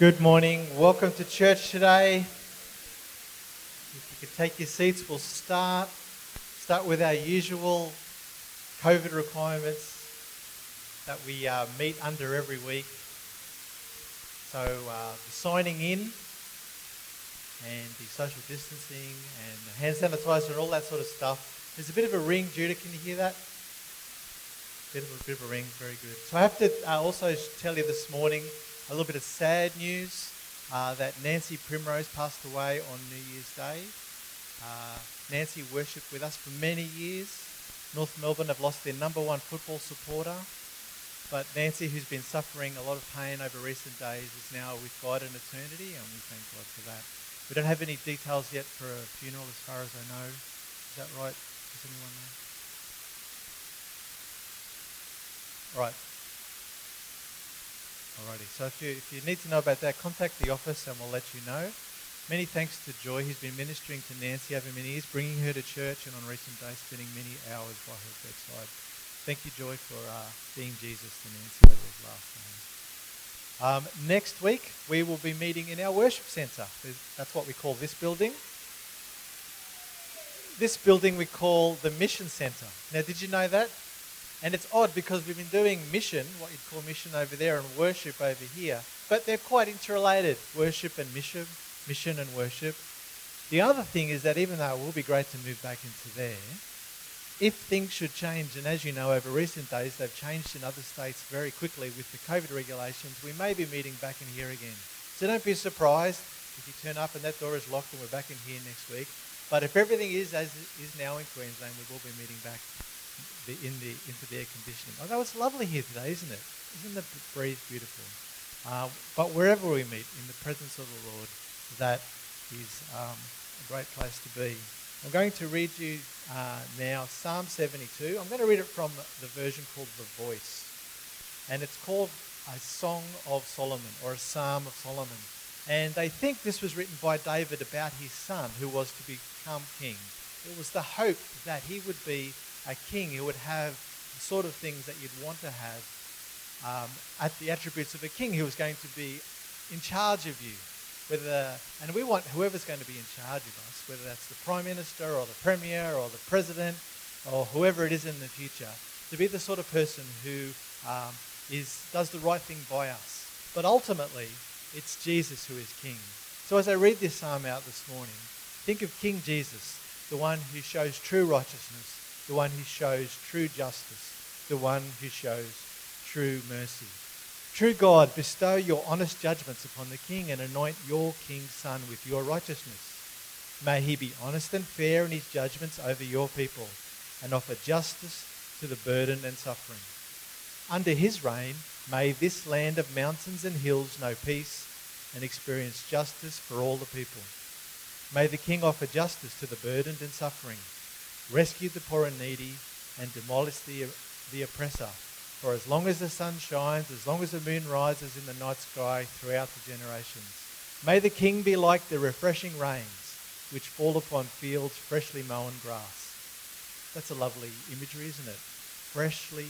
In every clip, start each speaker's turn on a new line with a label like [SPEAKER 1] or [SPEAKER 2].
[SPEAKER 1] Good morning. Welcome to church today. If you could take your seats, we'll start with our usual COVID requirements that we meet under every week. So the signing in and the social distancing and the hand sanitizer and all that sort of stuff. There's a bit of a ring, Judah. Can you hear that? Bit of a ring. Very good. So I have to also tell you this morning a little bit of sad news that Nancy Primrose passed away on New Year's Day. Nancy worshipped with us for many years. North Melbourne have lost their number one football supporter. But Nancy, who's been suffering a lot of pain over recent days, is now with God in eternity, and we thank God for that. We don't have any details yet for a funeral as far as I know. Is that right? Does anyone know? All right. Alrighty, so if you need to know about that, contact the office and we'll let you know. Many thanks to Joy, who's been ministering to Nancy over many years, bringing her to church and on recent days spending many hours by her bedside. Thank you, Joy, for being Jesus to Nancy over these last days. Next week, we will be meeting in our worship centre. That's what we call this building. This building we call the Mission Centre. Now, did you know that? And it's odd because we've been doing mission, what you'd call mission over there, and worship over here. But they're quite interrelated, worship and mission and worship. The other thing is that even though it will be great to move back into there, if things should change, and as you know, over recent days, they've changed in other states very quickly with the COVID regulations, we may be meeting back in here again. So don't be surprised if you turn up and that door is locked and we're back in here next week. But if everything is as it is now in Queensland, we will be meeting back into the air conditioning. Although it's lovely here today, isn't it? Isn't the breeze beautiful? But wherever we meet, in the presence of the Lord, that is a great place to be. I'm going to read you now Psalm 72. I'm going to read it from the version called The Voice. And it's called a Song of Solomon, or a Psalm of Solomon. And they think this was written by David about his son, who was to become king. It was the hope that he would be a king who would have the sort of things that you'd want to have, at the attributes of a king who was going to be in charge of you. And we want whoever's going to be in charge of us, whether that's the Prime Minister or the Premier or the President or whoever it is in the future, to be the sort of person who does the right thing by us. But ultimately, it's Jesus who is king. So as I read this psalm out this morning, think of King Jesus, the one who shows true righteousness, the one who shows true justice, the one who shows true mercy. True God, bestow your honest judgments upon the king and anoint your king's son with your righteousness. May he be honest and fair in his judgments over your people and offer justice to the burdened and suffering. Under his reign, may this land of mountains and hills know peace and experience justice for all the people. May the king offer justice to the burdened and suffering, rescue the poor and needy, and demolish the oppressor. For as long as the sun shines, as long as the moon rises in the night sky throughout the generations, may the king be like the refreshing rains which fall upon fields freshly mown grass. That's a lovely imagery, isn't it? Freshly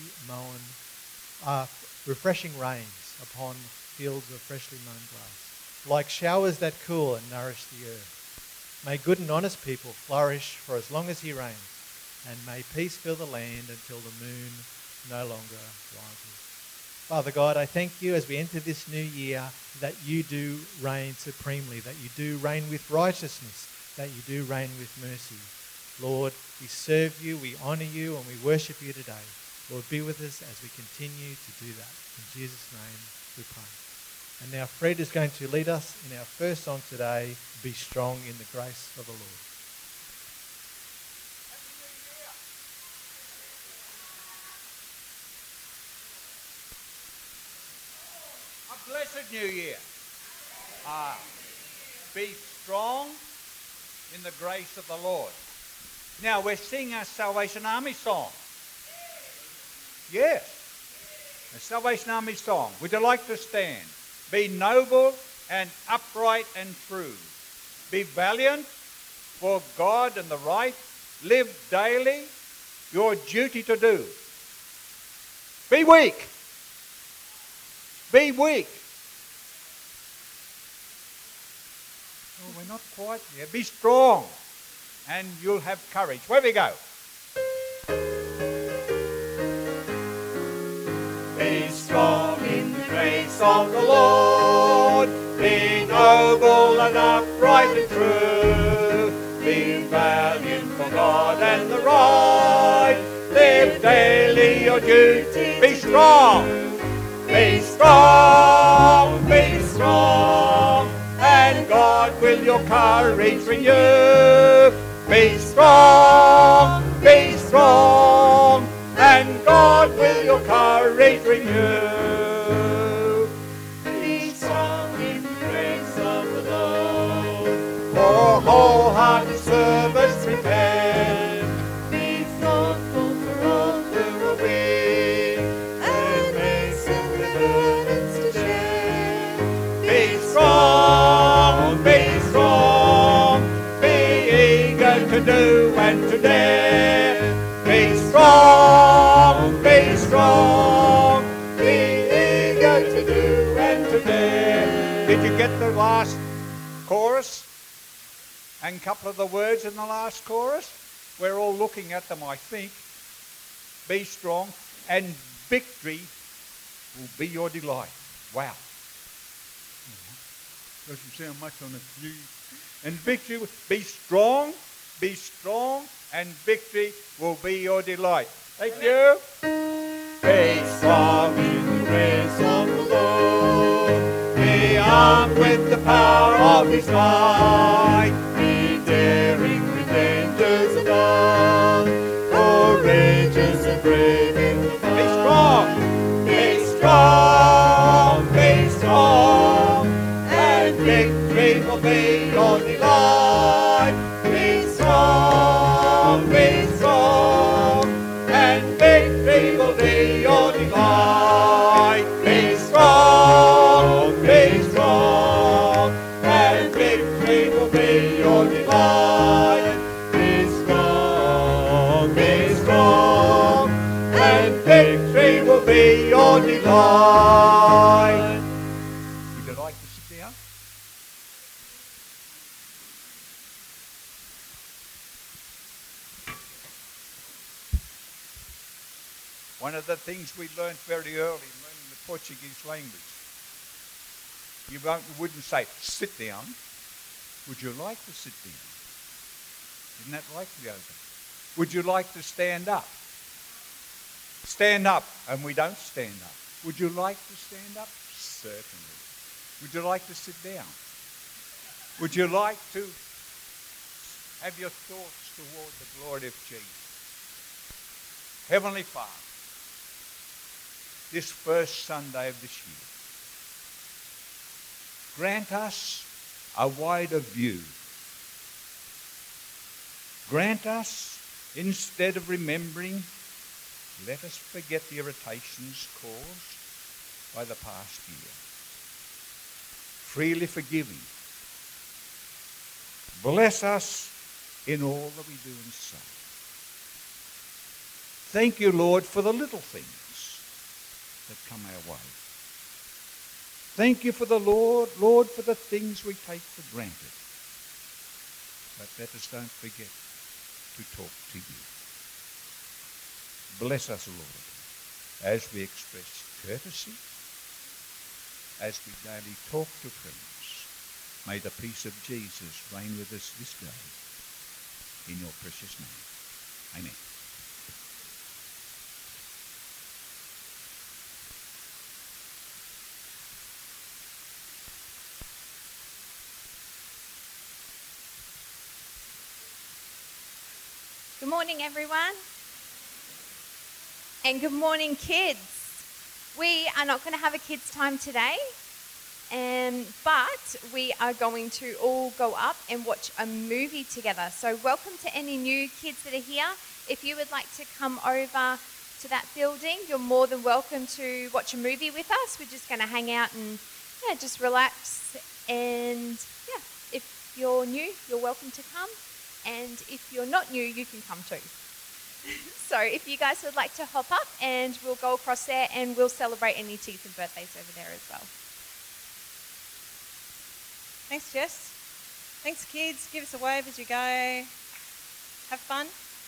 [SPEAKER 1] mown, refreshing rains upon fields of freshly mown grass, like showers that cool and nourish the earth. May good and honest people flourish for as long as he reigns, and may peace fill the land until the moon no longer rises. Father God, I thank you as we enter this new year that you do reign supremely, that you do reign with righteousness, that you do reign with mercy. Lord, we serve you, we honour you, and we worship you today. Lord, be with us as we continue to do that. In Jesus' name we pray. And now Fred is going to lead us in our first song today, Be Strong in the Grace of the Lord.
[SPEAKER 2] A blessed new year. Be strong in the grace of the Lord. Now we're singing a Salvation Army song. Yes, a Salvation Army song. Would you like to stand? Be noble and upright and true. Be valiant for God and the right. Live daily your duty to do. Be weak. Be weak. Oh, we're not quite there. Be strong and you'll have courage. Where we go? Be strong in the grace of the Lord. Be noble and upright and true. Be valiant for God and the right. Live daily your duty. Be strong. Be strong. Be strong. And God will your courage renew. Be strong. Be strong. And God will your courage renew. Be strong in the grace of the Lord. For wholehearted service prepare. Be thoughtful for all who are weak, and hasten the burdens to share. Be strong, be strong, be eager to do and to dare. Be strong, be strong, be eager to do and to dare. Did you get the last chorus? And a couple of the words in the last chorus? We're all looking at them, I think. Be strong, and victory will be your delight. Wow. Doesn't sound much on the view. And victory, be strong, and victory will be your delight. Thank you. Be strong in the grace of the Lord. Be armed with the power of His might. Be daring pretenders of God. Courageous and brave in the fight. Be strong. Be strong. Be strong. And victory will be your delight. Be strong. Be strong. And victory will be your delight. Be strong. Be strong. And victory will be your delight. Be strong. Be strong. And victory will be your delight. Would you like to sit down? One of the things we learned very early in learning the Portuguese language, you wouldn't say, sit down. Would you like to sit down? Isn't that right, Yoga? Would you like to stand up? Stand up, and we don't stand up. Would you like to stand up? Certainly. Would you like to sit down? Would you like to have your thoughts toward the glory of Jesus? Heavenly Father, this first Sunday of this year, grant us a wider view. Grant us, instead of remembering, let us forget the irritations caused by the past year. Freely forgiving. Bless us in all that we do and say. Thank you, Lord, for the little things that come our way. Thank you for the Lord, for the things we take for granted. But let us don't forget to talk to you. Bless us, Lord, as we express courtesy, as we daily talk to friends. May the peace of Jesus reign with us this day. In your precious name. Amen.
[SPEAKER 3] Good morning, everyone. And good morning, kids. We are not going to have a kids' time today, but we are going to all go up and watch a movie together. So welcome to any new kids that are here. If you would like to come over to that building, you're more than welcome to watch a movie with us. We're just going to hang out and just relax. And if you're new, you're welcome to come. And if you're not new, you can come too. So if you guys would like to hop up, and we'll go across there and we'll celebrate any teeth and birthdays over there as well. Thanks, Jess.
[SPEAKER 4] Thanks, kids. Give us a wave as you go. Have fun.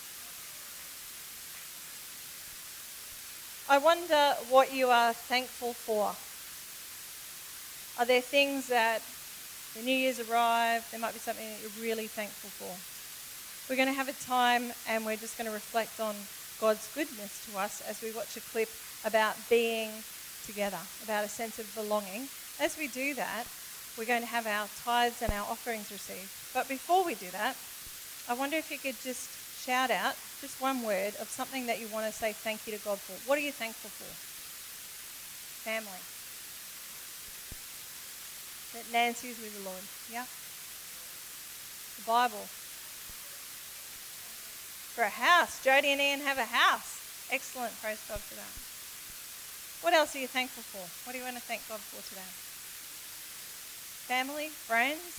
[SPEAKER 4] I wonder what you are thankful for. Are there things that the New Year's arrived, there might be something that you're really thankful for? We're going to have a time and we're just going to reflect on God's goodness to us as we watch a clip about being together, about a sense of belonging. As we do that, we're going to have our tithes and our offerings received. But before we do that, I wonder if you could just shout out just one word of something that you want to say thank you to God for. What are you thankful for? Family. That Nancy's with the Lord. Yeah. The Bible. For a house. Jody and Ian have a house. Excellent. Praise God for that. What else are you thankful for? What do you want to thank God for today? Family, friends,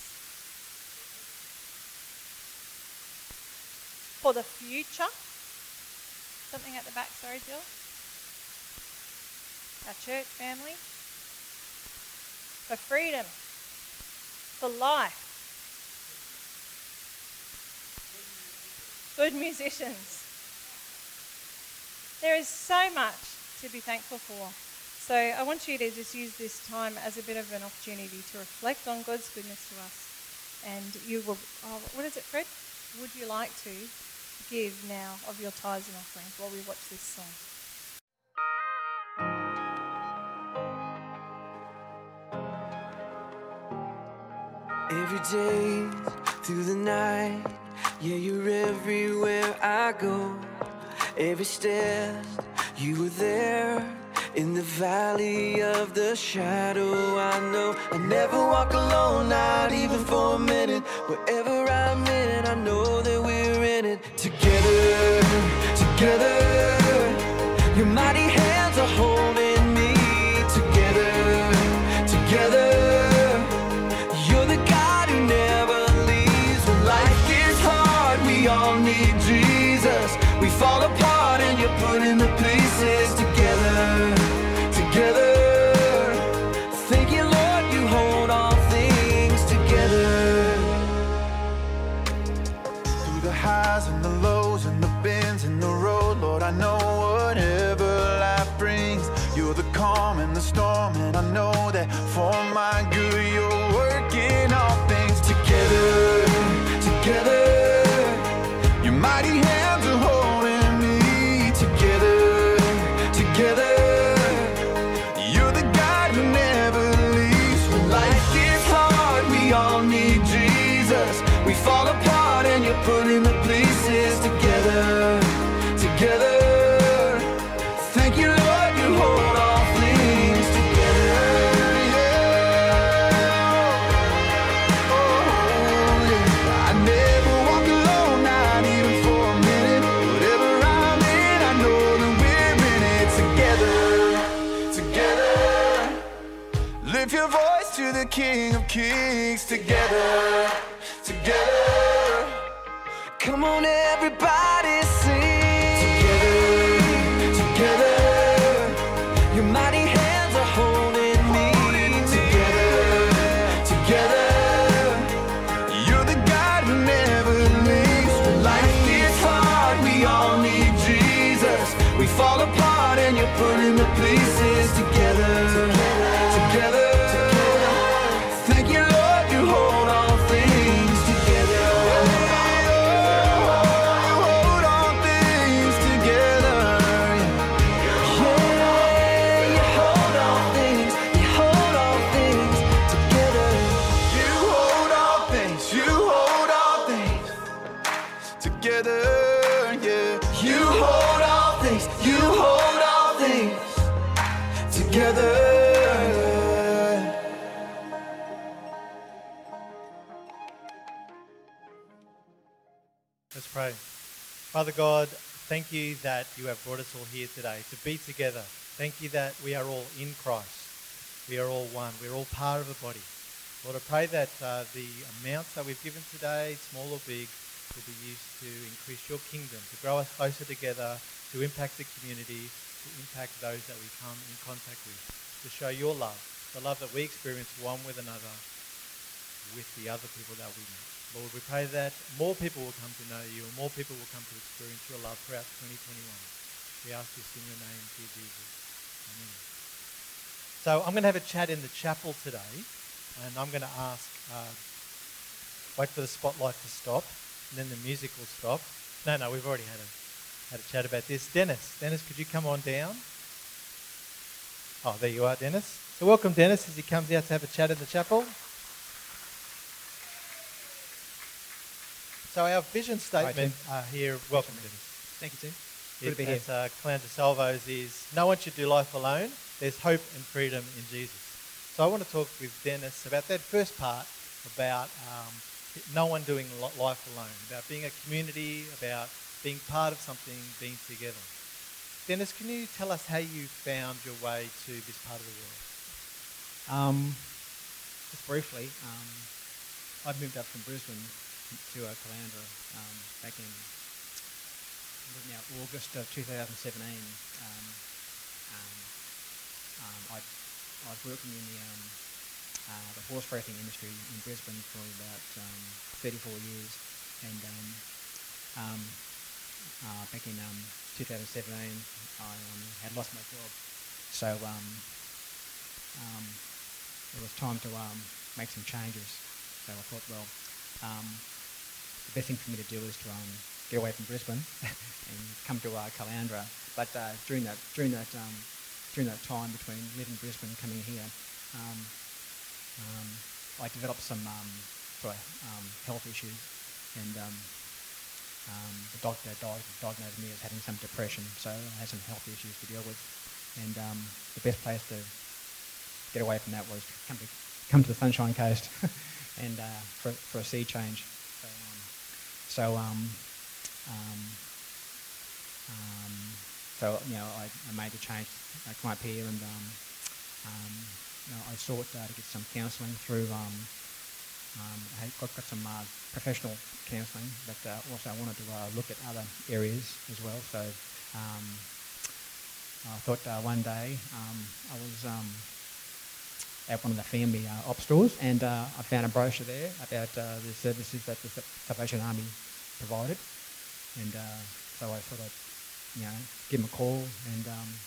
[SPEAKER 4] for the future. Something at the back, sorry, Jill. Our church family. For freedom. For life. Good musicians. There is so much to be thankful for. So I want you to just use this time as a bit of an opportunity to reflect on God's goodness to us. And you will, what is it, Fred? Would you like to give now of your tithes and offerings while we watch this song?
[SPEAKER 5] Every day through the night, yeah, you're everywhere I go. Every step you were there. In the valley of the shadow, I know I never walk alone, not even for a minute. Wherever I'm in, I know that we're in it together, together. Your mighty hands are holding me together, together. You're the God who never leaves. When life gets hard, we all need Jesus. We fall apart and you're putting the pieces together, together. Thank you, Lord, you hold all things together.
[SPEAKER 6] Through the highs and the lows and the bends in the road, Lord, I know whatever life brings, you're the calm in the storm, and I know that for my good you're working all things together, together. Your mighty hands are holding me together, together. You're the God who never leaves. When life gets hard, we all need Jesus. We fall apart and you're putting the pieces together, together. Thank you, Lord, you hold all things together. Yeah. Oh, yeah. I never walk alone, not even for a minute. Whatever I'm in, I know that we're in it together, together. Lift your voice to the King of Kings together, together.
[SPEAKER 5] Come on, everybody, sing together, together. Your mighty hands are holding me together, together.
[SPEAKER 6] You're the God who never leaves. When life gets hard, we all need Jesus. We fall apart and you're putting the pieces together, together. Thank you, Lord, you hold all things together. You hold all things together.
[SPEAKER 5] Yeah, you hold all things, you hold all things together.
[SPEAKER 6] You hold all things, you hold all things together, yeah.
[SPEAKER 5] You hold all things, you hold all things together.
[SPEAKER 1] Let's pray. Father God, thank you that you have brought us all here today to be together. Thank you that we are all in Christ. We are all one. We're all part of a body. Lord, I pray that the amounts that we've given today, small or big, will be used to increase your kingdom, to grow us closer together, to impact the community, to impact those that we come in contact with, to show your love, the love that we experience one with another. with the other people that we meet. Lord, we pray that more people will come to know you and more people will come to experience your love throughout 2021. We ask this in your name, dear Jesus. Amen. So I'm going to have a chat in the chapel today, and I'm going to ask, wait for the spotlight to stop, and then the music will stop. No, we've already had a chat about this. Dennis, could you come on down? Oh, there you are, Dennis. So welcome, Dennis, as he comes out to have a chat in the chapel. So our vision statement here, welcome, Dennis.
[SPEAKER 7] Thank you, Tim. Good to be here.
[SPEAKER 1] At Caloundra Salvos is, no one should do life alone. There's hope and freedom in Jesus. So I want to talk with Dennis about that first part, about no one doing life alone, about being a community, about being part of something, being together. Dennis, can you tell us how you found your way to this part of the world?
[SPEAKER 7] Just briefly, I moved up from Brisbane to Caloundra back in August of 2017. I was working in the horse racing industry in Brisbane for about 34 years, and back in 2017 I had lost my job, so it was time to make some changes. So I thought, well, the best thing for me to do is to get away from Brisbane and come to Caloundra. But during that time between living in Brisbane and coming here, I developed some health issues, and the doctor diagnosed me as having some depression, so I had some health issues to deal with, and the best place to get away from that was to come to the Sunshine Coast and for a sea change. So I made the change to come up here, and I sought to get some counselling through. I got some professional counselling, but also I wanted to look at other areas as well. So I thought one day I was at one of the family op stores, and I found a brochure there about the services that the Salvation Army provided, and so I thought I'd give them a call, and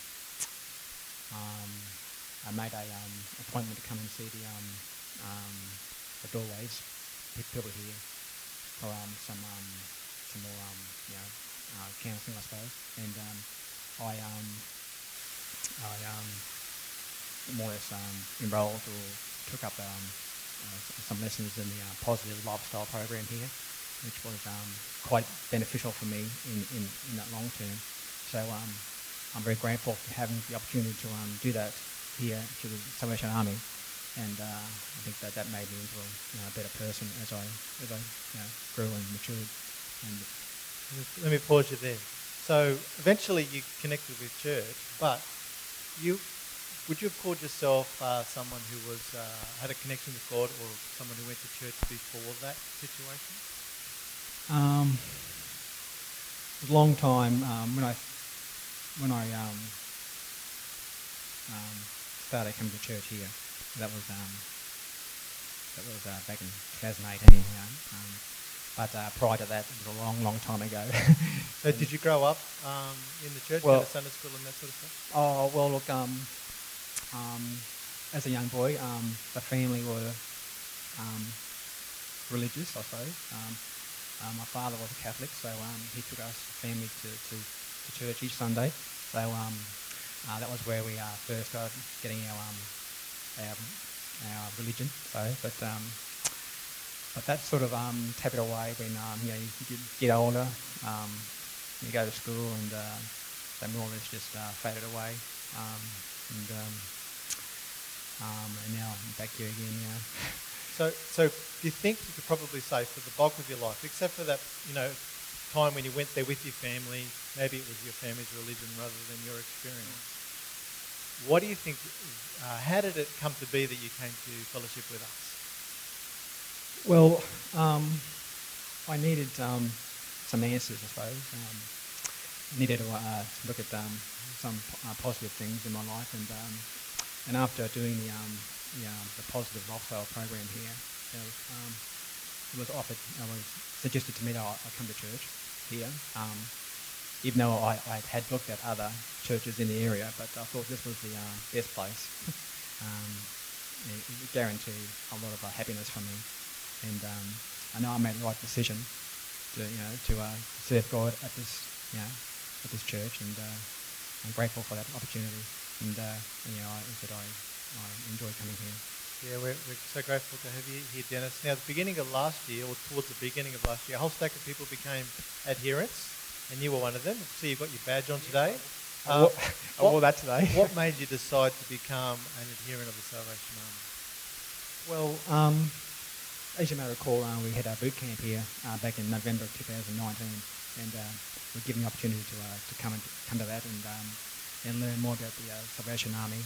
[SPEAKER 7] I made a appointment to come and see the doorways people here for some more counselling, I suppose, and I more or less enrolled or took up some lessons in the positive lifestyle program here, which was quite beneficial for me in that long term. So I'm very grateful for having the opportunity to do that here to the Salvation Army, and I think that made me into a better person as I grew and matured. And
[SPEAKER 1] let me pause you there. So eventually you connected with church, but would you have called yourself someone who had a connection with God, or someone who went to church before that situation?
[SPEAKER 7] It was a long time when I started coming to church here. That was back in 2018. But prior to that, it was a long time ago.
[SPEAKER 1] So did you grow up in the church, go to Sunday school and that sort of stuff?
[SPEAKER 7] Oh well, look. As a young boy, the family were religious, I suppose. My father was a Catholic, so he took us family to church each Sunday. So that was where we first started getting our religion. So, but that sort of tapered away when you get older, you go to school, and they more or less just faded away. And now I'm back here again.
[SPEAKER 1] So do you think you could probably say for the bulk of your life, except for that time when you went there with your family, maybe it was your family's religion rather than your experience, what do you think, how did it come to be that you came to fellowship with us?
[SPEAKER 7] Well, I needed some answers, I suppose. Needed to look at some positive things in my life, and after doing the positive lifestyle program here, it was offered, it was suggested to me that I come to church here, even though I had looked at other churches in the area, but I thought this was the best place. It guaranteed a lot of happiness for me, and I know I made the right decision to serve God at this church, and I'm grateful for that opportunity. And I enjoy coming here.
[SPEAKER 1] Yeah, we're so grateful to have you here, Dennis. Now, the beginning of last year, or towards the beginning of last year, a whole stack of people became adherents, and you were one of them. So you've got your badge on today.
[SPEAKER 7] I wore that today.
[SPEAKER 1] What made you decide to become an adherent of the Salvation Army?
[SPEAKER 7] Well, as you may recall, we had our boot camp here back in November of 2019, and we were given the opportunity to come to that and learn more about the Salvation Army,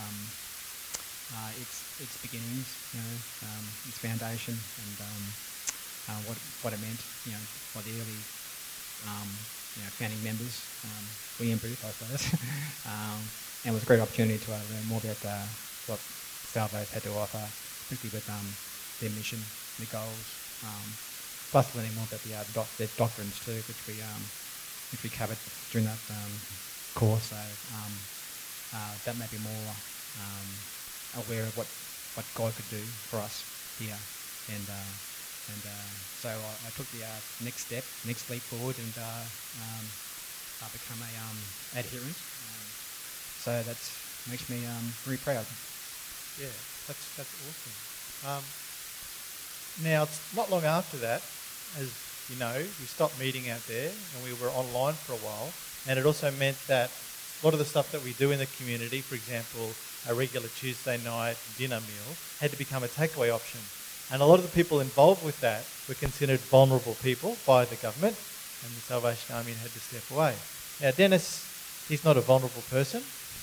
[SPEAKER 7] its beginnings, its foundation, and what it meant, for the early founding members. William Booth, I suppose, and it was a great opportunity to learn more about what Salvos had to offer, particularly with their mission, their goals, plus learning more about their doctrines too, which we covered during that course. So that made me more aware of what God could do for us here, and so I took the next leap forward, and I become a adherent. So that makes me very proud.
[SPEAKER 1] Yeah, that's awesome. Now, it's not long after that, as you know, we stopped meeting out there and we were online for a while, and it also meant that a lot of the stuff that we do in the community, for example, a regular Tuesday night dinner meal, had to become a takeaway option. And a lot of the people involved with that were considered vulnerable people by the government, and the Salvation Army had to step away. Now, Dennis, he's not a vulnerable person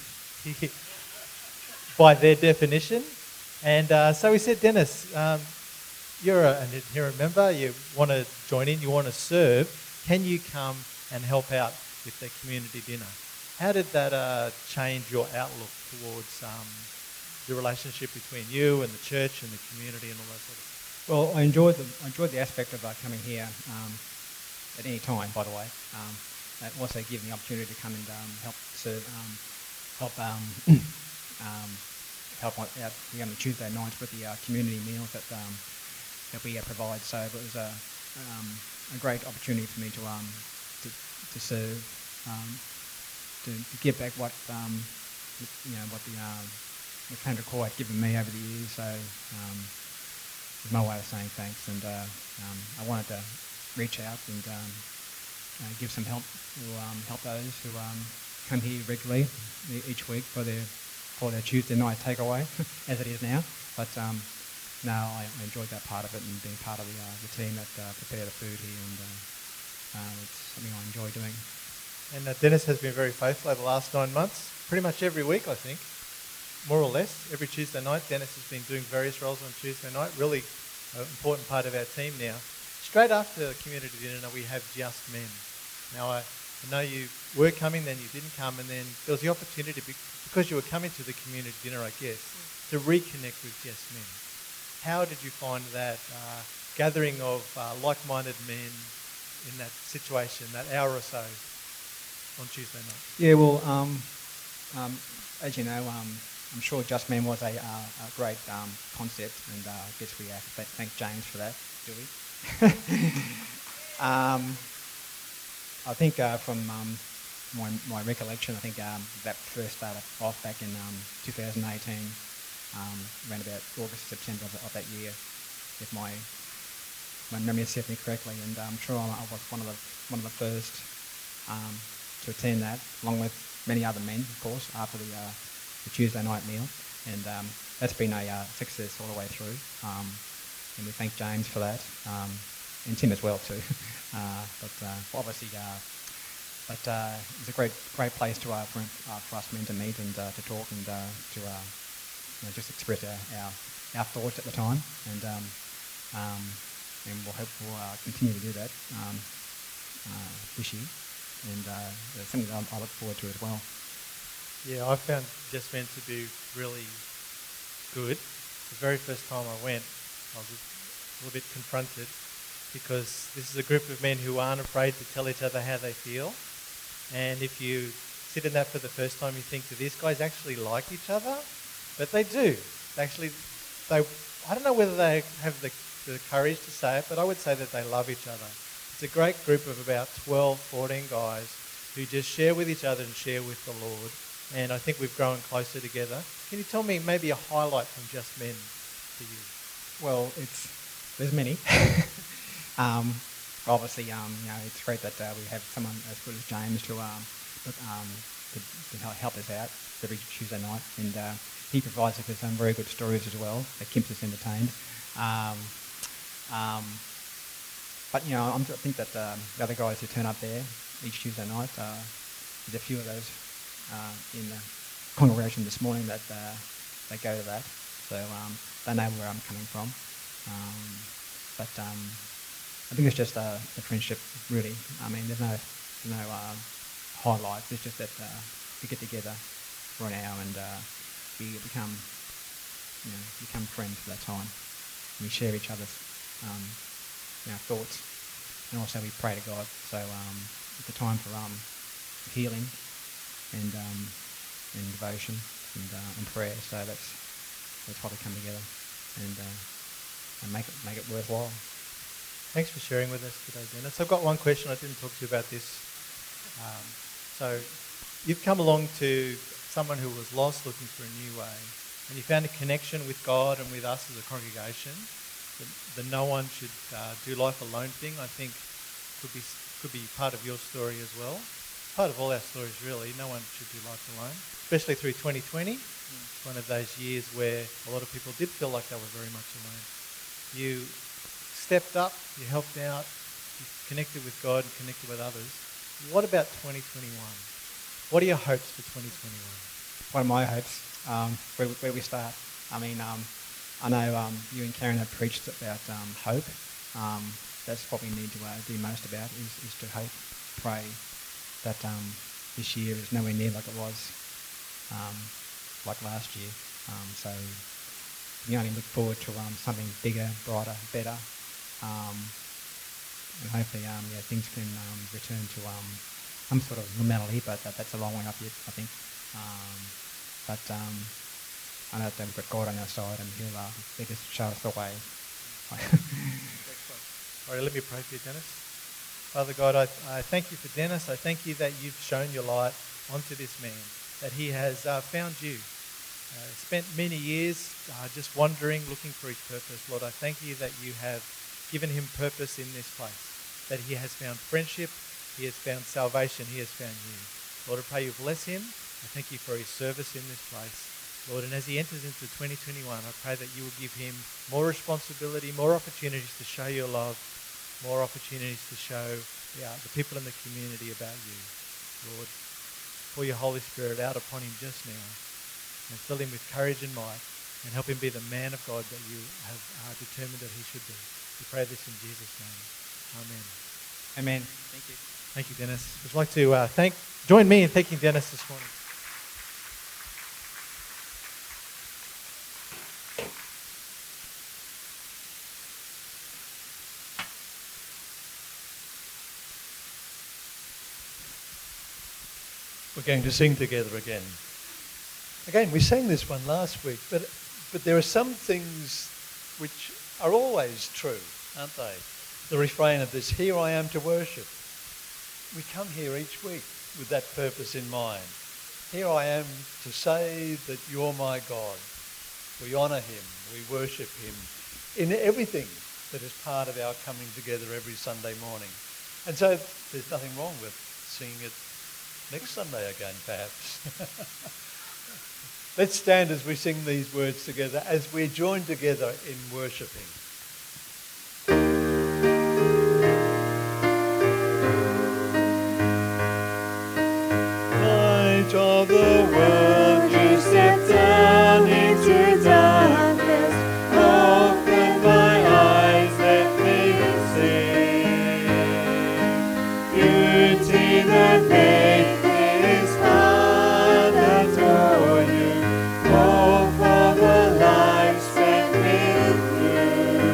[SPEAKER 1] by their definition. And so we said, Dennis, you're an adherent member, you want to join in, you want to serve, can you come and help out with the community dinner? How did that change your outlook towards the relationship between you and the church and the community and all that sort of stuff?
[SPEAKER 7] Well, I enjoyed the aspect of coming here at any time, by the way. It also gave me the opportunity to come and help serve, help out on the Tuesday nights with the community meals that we provide. So it was a great opportunity for me to serve, to give back what what the Country Corps had given me over the years. So it's my way of saying thanks, and I wanted to reach out and give some help to help those who come here regularly each week for their Tuesday night takeaway, as it is now. But no, I enjoyed that part of it, and being part of the team that prepare the food here, and it's something I enjoy doing.
[SPEAKER 1] And Dennis has been very faithful over the last 9 months, pretty much every week, I think, more or less. Every Tuesday night, Dennis has been doing various roles on Tuesday night, really an important part of our team now. Straight after the community dinner, we have Just Men. Now, I know you were coming, then you didn't come, and then there was the opportunity, because you were coming to the community dinner, I guess, to reconnect with Just Men. How did you find that gathering of like-minded men in that situation, that hour or so on Tuesday night?
[SPEAKER 7] Yeah, well, as you know, I'm sure Just Men was a great concept, and I guess we have to thank James for that, do we? I think from my recollection, I think that first started off back in 2018, around about August, September of that year, if my memory serves me correctly, and I'm sure I was one of the first to attend that, along with many other men, of course, after the Tuesday night meal, and that's been a success all the way through, and we thank James for that, and Tim as well too. But obviously, it's a great place for us men to meet and to talk and to just express our thoughts at the time, and we'll hope we'll continue to do that this year, and it's something that I look forward to as well.
[SPEAKER 1] Yeah, I found Just Men to be really good. The very first time I went, I was a little bit confronted because this is a group of men who aren't afraid to tell each other how they feel. And if you sit in that for the first time, you think, do these guys actually like each other? But they do. Actually, I don't know whether they have the courage to say it, but I would say that they love each other. It's a great group of about 12, 14 guys who just share with each other and share with the Lord. And I think we've grown closer together. Can you tell me maybe a highlight from Just Men for you?
[SPEAKER 7] Well, there's many. Obviously, it's great that we have someone as good as James to help us out every Tuesday night, and he provides us with some very good stories as well that keeps us entertained. But I think that the other guys who turn up there each Tuesday night, there's a few of those in the congregation this morning that they go to that, so they know where I'm coming from. But I think it's just the friendship, really. I mean, there's no highlights. It's just that we get together for an hour and we become friends for that time. We share each other's thoughts, and also we pray to God. So it's a time for healing and devotion and prayer. So that's why we come together and make it worthwhile.
[SPEAKER 1] Thanks for sharing with us today, Dennis. I've got one question. I didn't talk to you about this. So you've come along to someone who was lost, looking for a new way, and you found a connection with God and with us as a congregation. The no one should do life alone thing, I think, could be part of your story as well. Part of all our stories, really. No one should do life alone, especially through 2020. It's one of those years where a lot of people did feel like they were very much alone. You stepped up, you helped out, you connected with God and connected with others. What about 2021? What are your hopes for 2021?
[SPEAKER 7] One of my hopes, where we start. I mean, I know you and Karen have preached about hope. That's what we need to do most about is to hope, pray that this year is nowhere near like it was like last year. So we only look forward to something bigger, brighter, better. And hopefully things can return to some sort of normality, but that's a long way up yet, I think. But I know that we've got God on our side and he'll lead us, show us the way.
[SPEAKER 1] All right, let me pray for you, Dennis. Father God, I thank you for Dennis. I thank you that you've shone your light onto this man, that he has found you. Spent many years just wandering, looking for his purpose. Lord, I thank you that you have given him purpose in this place, that he has found friendship, he has found salvation, he has found you. Lord, I pray you bless him. I thank you for his service in this place. Lord, and as he enters into 2021, I pray that you will give him more responsibility, more opportunities to show your love, more opportunities to show the people in the community about you. Lord, pour your Holy Spirit out upon him just now and fill him with courage and might and help him be the man of God that you have determined that he should be. We pray this in Jesus' name. Amen.
[SPEAKER 7] Amen.
[SPEAKER 1] Thank you. Thank you, Dennis. I'd like to join me in thanking Dennis this morning.
[SPEAKER 8] We're going to sing together again. Again, we sang this one last week, but there are some things which are always true, aren't they? The refrain of this, here I am to worship. We come here each week with that purpose in mind. Here I am to say that you're my God. We honour him, we worship him in everything that is part of our coming together every Sunday morning. And so there's nothing wrong with singing it next Sunday again, perhaps. Let's stand as we sing these words together, as we join together in worshipping. Light of the world, you step down into darkness. Open my eyes, let me see beauty that makes this heart adore you. Oh, for the life spent with you.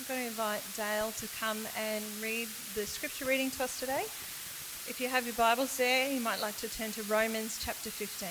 [SPEAKER 4] I'm going to invite Dale to come and read the scripture reading to us today. If you have your Bibles there, you might like to turn to Romans chapter 15.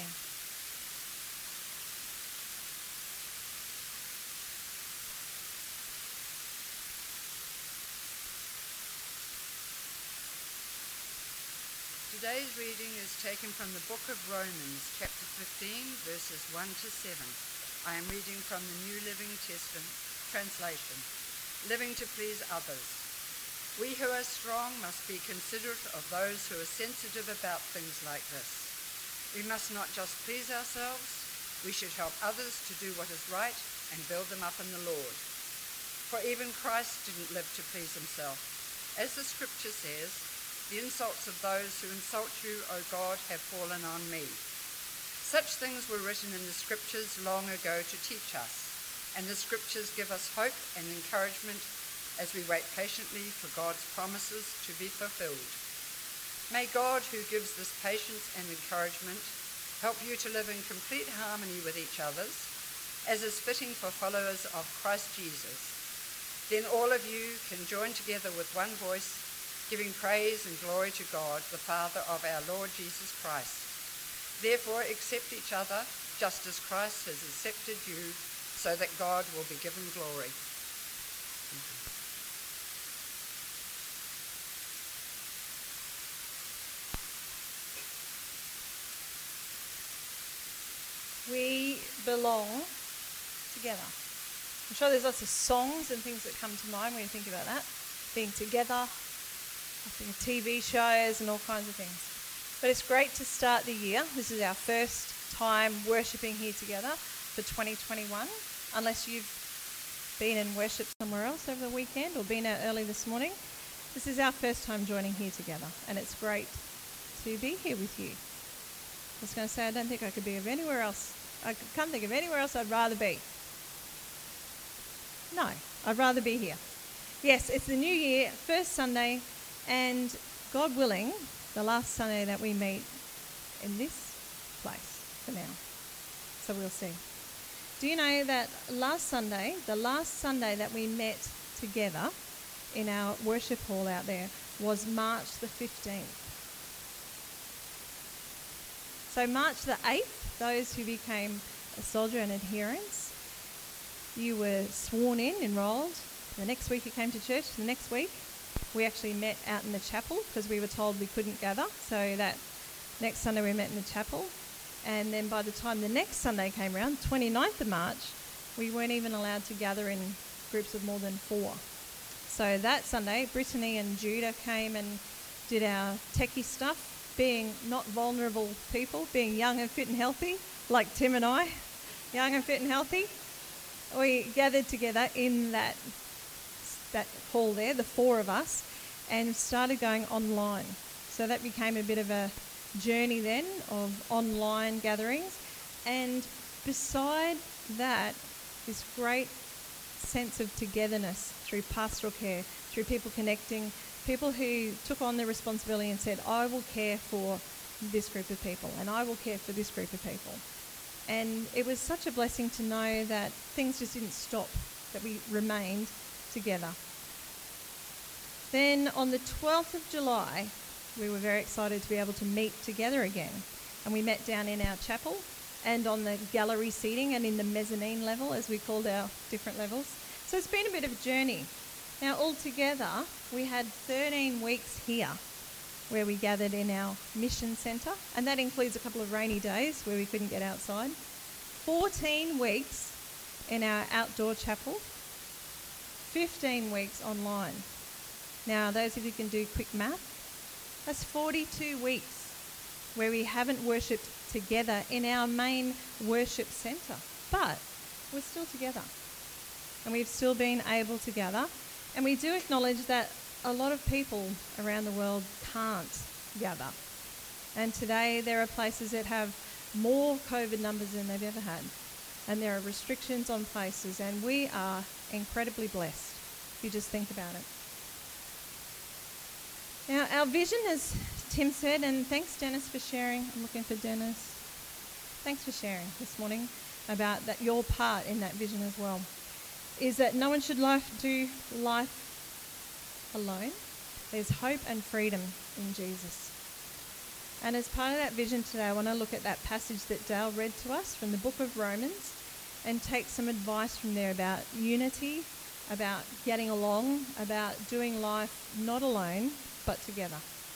[SPEAKER 9] Today's reading is taken from the book of Romans, chapter 15, verses 1 to 7. I am reading from the New Living Testament translation, living to please others. We who are strong must be considerate of those who are sensitive about things like this. We must not just please ourselves, we should help others to do what is right and build them up in the Lord. For even Christ didn't live to please himself. As the scripture says, the insults of those who insult you, O God, have fallen on me. Such things were written in the scriptures long ago to teach us, and the scriptures give us hope and encouragement as we wait patiently for God's promises to be fulfilled. May God, who gives this patience and encouragement, help you to live in complete harmony with each other, as is fitting for followers of Christ Jesus. Then all of you can join together with one voice, giving praise and glory to God, the Father of our Lord Jesus Christ. Therefore, accept each other, just as Christ has accepted you, so that God will be given glory.
[SPEAKER 4] We belong together. I'm sure there's lots of songs and things that come to mind when you think about that. Being together, I think of TV shows and all kinds of things. But it's great to start the year. This is our first time worshipping here together for 2021. Unless you've been in worship somewhere else over the weekend or been out early this morning, this is our first time joining here together. And it's great to be here with you. I was going to say, I don't think I could be anywhere else. I can't think of anywhere else I'd rather be. No, I'd rather be here. Yes, it's the new year, first Sunday, and God willing, the last Sunday that we meet in this place for now. So we'll see. Do you know that last Sunday, the last Sunday that we met together in our worship hall out there was March the 15th. So March the 8th, those who became a soldier and adherents, you were sworn in, enrolled. The next week you came to church. The next week we actually met out in the chapel because we were told we couldn't gather. So that next Sunday we met in the chapel. And then by the time the next Sunday came around, 29th of March, we weren't even allowed to gather in groups of more than 4. So that Sunday, Brittany and Judah came and did our techie stuff, being not vulnerable people, being young and fit and healthy, like Tim and I, young and fit and healthy. We gathered together in that hall there, the 4 of us, and started going online. So that became a bit of a journey then of online gatherings. And beside that, this great sense of togetherness through pastoral care, through people connecting, people who took on the responsibility and said, I will care for this group of people and I will care for this group of people. And it was such a blessing to know that things just didn't stop, that we remained together. Then on the 12th of July, we were very excited to be able to meet together again. And we met down in our chapel and on the gallery seating and in the mezzanine level, as we called our different levels. So it's been a bit of a journey. Now, altogether, we had 13 weeks here where we gathered in our mission centre, and that includes a couple of rainy days where we couldn't get outside. 14 weeks in our outdoor chapel, 15 weeks online. Now, those of you who can do quick math, that's 42 weeks where we haven't worshipped together in our main worship centre, but we're still together. And we've still been able to gather. And we do acknowledge that a lot of people around the world can't gather. And today there are places that have more COVID numbers than they've ever had. And there are restrictions on places, and we are incredibly blessed if you just think about it. Now, our vision, as Tim said, and thanks Dennis for sharing. I'm looking for Dennis. Thanks for sharing this morning about that, your part in that vision as well. is that no one should do life alone. There's hope and freedom in Jesus. And as part of that vision today, I want to look at that passage that Dale read to us from the book of Romans and take some advice from there about unity, about getting along, about doing life not alone, but together.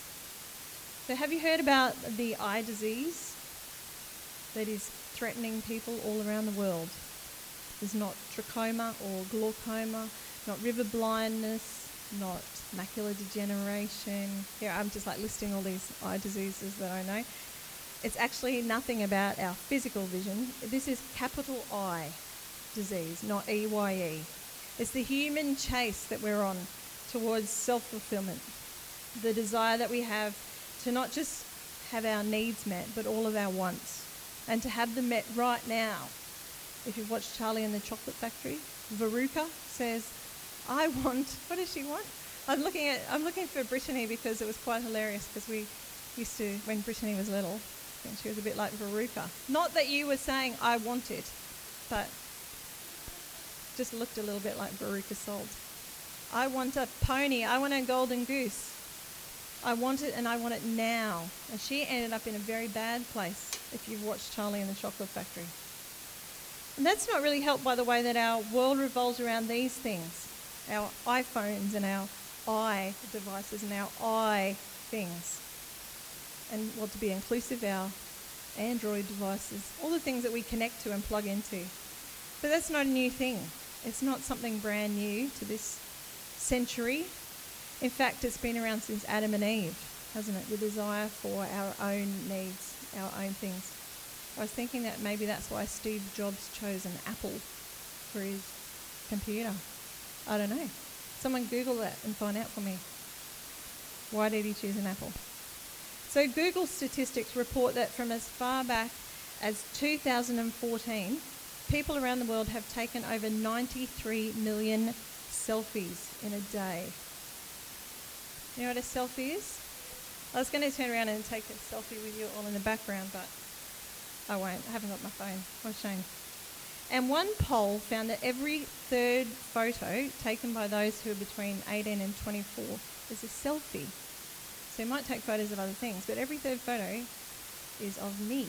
[SPEAKER 4] So have you heard about the eye disease that is threatening people all around the world? There's not trachoma or glaucoma, not river blindness, not macular degeneration. Here I'm just like listing all these eye diseases that I know. It's actually nothing about our physical vision. This is capital I disease, not EYE. It's the human chase that we're on towards self-fulfillment. The desire that we have to not just have our needs met, but all of our wants. And to have them met right now. If you've watched Charlie and the Chocolate Factory, Veruca says, I want, what does she want? I'm looking for Brittany because it was quite hilarious because we used to, when Brittany was little, and she was a bit like Veruca. Not that you were saying I want it, but just looked a little bit like Veruca sold. I want a pony, I want a golden goose. I want it and I want it now. And she ended up in a very bad place if you've watched Charlie and the Chocolate Factory. And that's not really helped by the way that our world revolves around these things. Our iPhones and our devices and our things. And well, to be inclusive, our Android devices, all the things that we connect to and plug into. But that's not a new thing. It's not something brand new to this century. In fact, it's been around since Adam and Eve, hasn't it? The desire for our own needs, our own things. I was thinking that maybe that's why Steve Jobs chose an Apple for his computer. I don't know. Someone Google that and find out for me. Why did he choose an Apple? So Google statistics report that from as far back as 2014, people around the world have taken over 93 million selfies in a day. You know what a selfie is? I was going to turn around and take a selfie with you all in the background, but I won't. I haven't got my phone. What a shame. And one poll found that every third photo taken by those who are between 18 and 24 is a selfie. So you might take photos of other things, but every third photo is of me.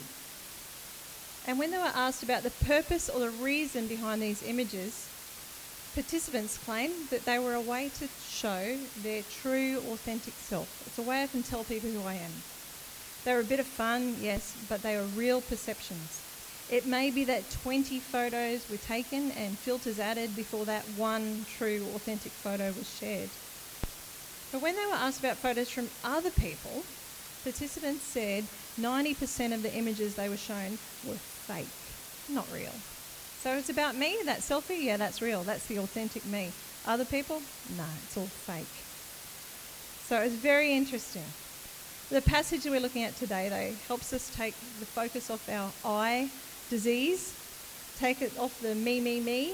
[SPEAKER 4] And when they were asked about the purpose or the reason behind these images, participants claimed that they were a way to show their true, authentic self. It's a way I can tell people who I am. They were a bit of fun, yes, but they were real perceptions. It may be that 20 photos were taken and filters added before that one true, authentic photo was shared. But when they were asked about photos from other people, participants said 90% of the images they were shown were fake, not real. So it's about me, that selfie, yeah, that's real. That's the authentic me. Other people, no, it's all fake. So it's very interesting. The passage that we're looking at today, though, helps us take the focus off our eye disease, take it off the me,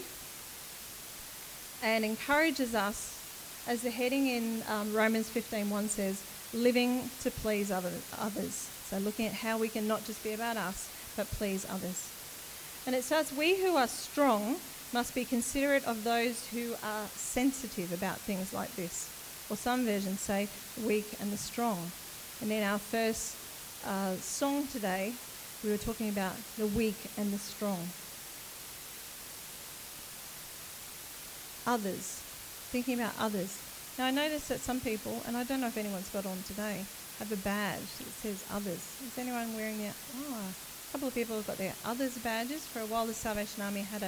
[SPEAKER 4] and encourages us, as the heading in Romans 15:1 says, living to please others. So looking at how we can not just be about us, but please others. And it says, we who are strong must be considerate of those who are sensitive about things like this. Or some versions say, weak and the strong. And in our first song today, we were talking about the weak and the strong. Others. Thinking about others. Now I noticed that some people, and I don't know if anyone's got on today, have a badge that says others. Is anyone wearing their... a couple of people have got their others badges. For a while the Salvation Army had a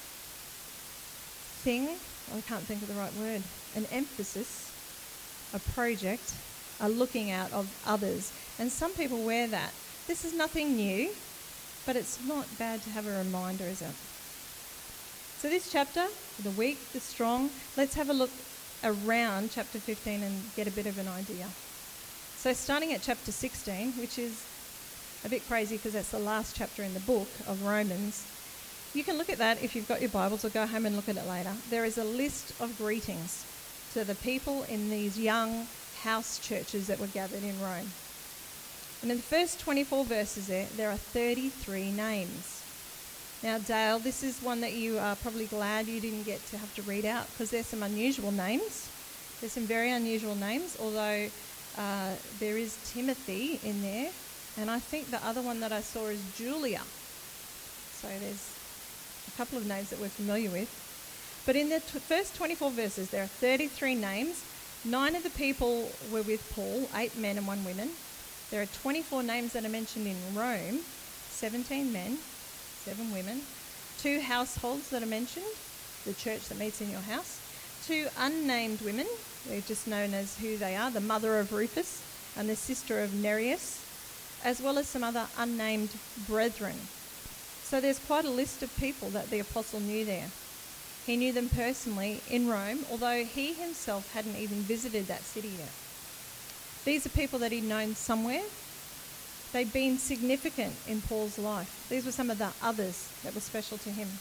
[SPEAKER 4] thing, I can't think of the right word, an emphasis, a project, a looking out of others. And some people wear that. This is nothing new, but it's not bad to have a reminder, is it? So this chapter, the weak, the strong, let's have a look around chapter 15 and get a bit of an idea. So starting at chapter 16, which is a bit crazy because that's the last chapter in the book of Romans. You can look at that if you've got your Bibles, or go home and look at it later. There is a list of greetings to the people in these young house churches that were gathered in Rome. And in the first 24 verses there are 33 names. Now, Dale, this is one that you are probably glad you didn't get to have to read out because there's some unusual names. There's some very unusual names, although there is Timothy in there. And I think the other one that I saw is Julia. So there's a couple of names that we're familiar with. But in the first 24 verses, there are 33 names. 9 of the people were with Paul, 8 men and 1 woman. There are 24 names that are mentioned in Rome, 17 men, 7 women. 2 households that are mentioned, the church that meets in your house. 2 unnamed women, they're just known as who they are, the mother of Rufus and the sister of Nereus, as well as some other unnamed brethren. So there's quite a list of people that the apostle knew there. He knew them personally in Rome, although he himself hadn't even visited that city yet. These are people that he'd known somewhere. They'd been significant in Paul's life. These were some of the others that were special to him.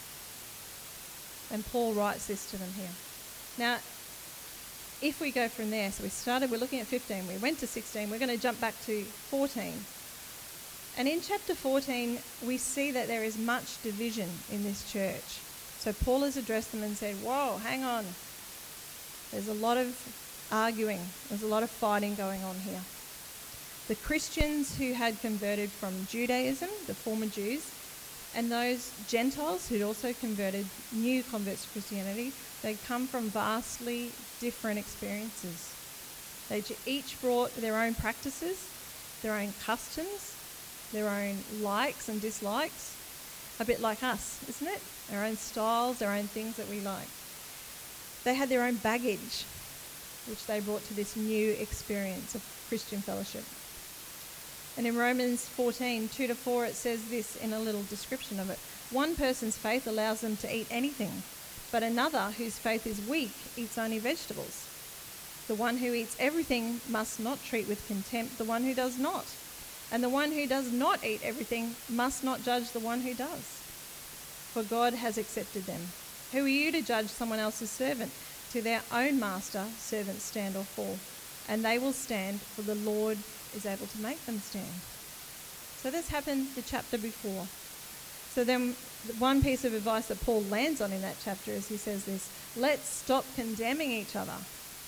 [SPEAKER 4] And Paul writes this to them here. Now, if we go from there, so we're looking at 15, we went to 16, we're going to jump back to 14. And in chapter 14, we see that there is much division in this church. So Paul has addressed them and said, whoa, hang on. There's a lot of arguing. There's a lot of fighting going on here. The Christians who had converted from Judaism, the former Jews, and those Gentiles who'd also converted, new converts to Christianity, they'd come from vastly different experiences. They each brought their own practices, their own customs, their own likes and dislikes, a bit like us, isn't it? Our own styles, our own things that we like. They had their own baggage, which they brought to this new experience of Christian fellowship. And in Romans 14, 2-4, it says this in a little description of it. One person's faith allows them to eat anything, but another whose faith is weak eats only vegetables. The one who eats everything must not treat with contempt the one who does not. And the one who does not eat everything must not judge the one who does. For God has accepted them. Who are you to judge someone else's servant? To their own master, servants stand or fall. And they will stand, for the Lord is able to make them stand. So this happened the chapter before. So then one piece of advice that Paul lands on in that chapter is he says this, let's stop condemning each other.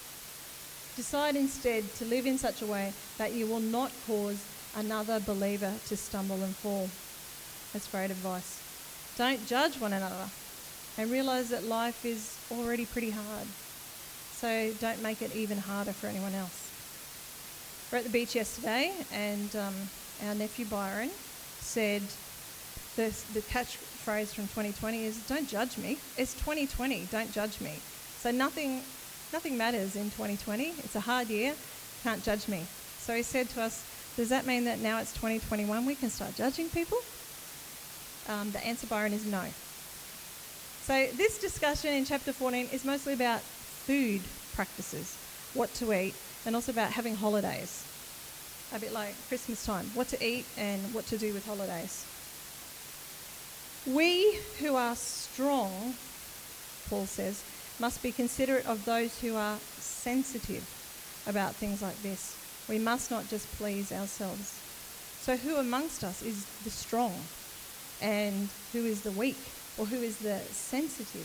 [SPEAKER 4] Decide instead to live in such a way that you will not cause another believer to stumble and fall. That's great advice. Don't judge one another and realise that life is already pretty hard. So don't make it even harder for anyone else. We're at the beach yesterday and our nephew Byron said the catchphrase from 2020 is, don't judge me. It's 2020, don't judge me. So nothing matters in 2020. It's a hard year, can't judge me. So he said to us, does that mean that now it's 2021 we can start judging people? The answer, Byron, is no. So this discussion in chapter 14 is mostly about food practices, what to eat, and also about having holidays. A bit like Christmas time, what to eat and what to do with holidays. We who are strong, Paul says, must be considerate of those who are sensitive about things like this. We must not just please ourselves. So who amongst us is the strong? And who is the weak? Or who is the sensitive?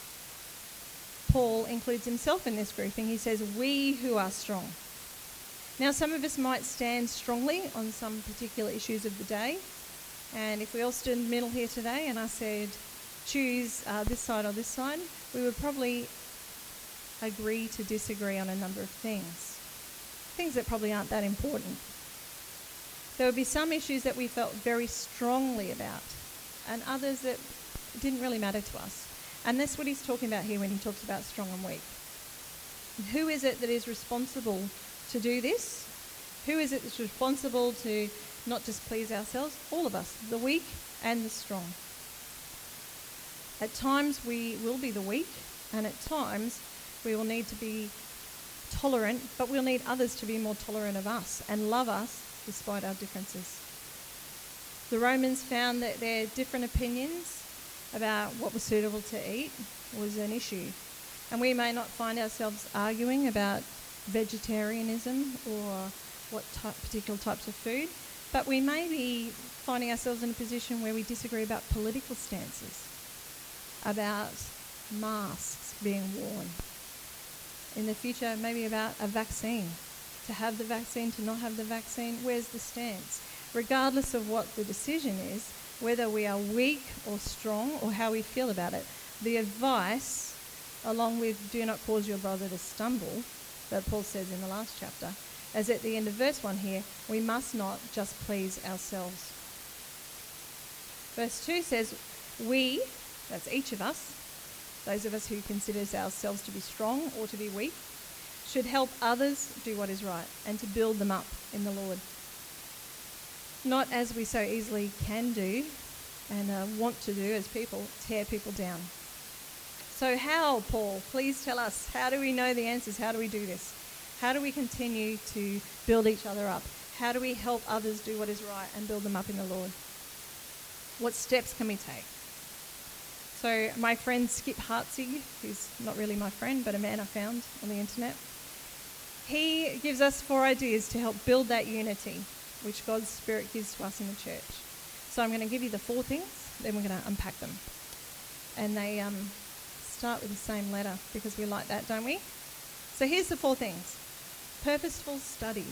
[SPEAKER 4] Paul includes himself in this grouping. He says, we who are strong. Now, some of us might stand strongly on some particular issues of the day. And if we all stood in the middle here today and I said, choose this side or this side, we would probably agree to disagree on a number of things. Things that probably aren't that important. There would be some issues that we felt very strongly about and others that didn't really matter to us. And that's what he's talking about here when he talks about strong and weak. And who is it that is responsible to do this? Who is it that's responsible to not just please ourselves? All of us, the weak and the strong. At times we will be the weak, and at times we will need to be tolerant, but we'll need others to be more tolerant of us and love us despite our differences. The Romans found that their different opinions about what was suitable to eat was an issue. And we may not find ourselves arguing about vegetarianism or what particular types of food, But we may be finding ourselves in a position where we disagree about political stances, about masks being worn. In the future, maybe about a vaccine. To have the vaccine, to not have the vaccine, where's the stance? Regardless of what the decision is, whether we are weak or strong or how we feel about it, the advice, along with do not cause your brother to stumble, that Paul says in the last chapter, as at the end of verse 1 here, we must not just please ourselves. Verse 2 says, we, that's each of us, those of us who consider ourselves to be strong or to be weak, should help others do what is right and to build them up in the Lord. Not as we so easily can do and want to do as people, tear people down. So how, Paul? Please tell us. How do we know the answers? How do we do this? How do we continue to build each other up? How do we help others do what is right and build them up in the Lord? What steps can we take? So my friend Skip Hartzig, who's not really my friend, but a man I found on the internet, he gives us 4 ideas to help build that unity, which God's Spirit gives to us in the church. So I'm going to give you the 4 things, then we're going to unpack them. And they start with the same letter because we like that, don't we? So here's the 4 things. Purposeful study.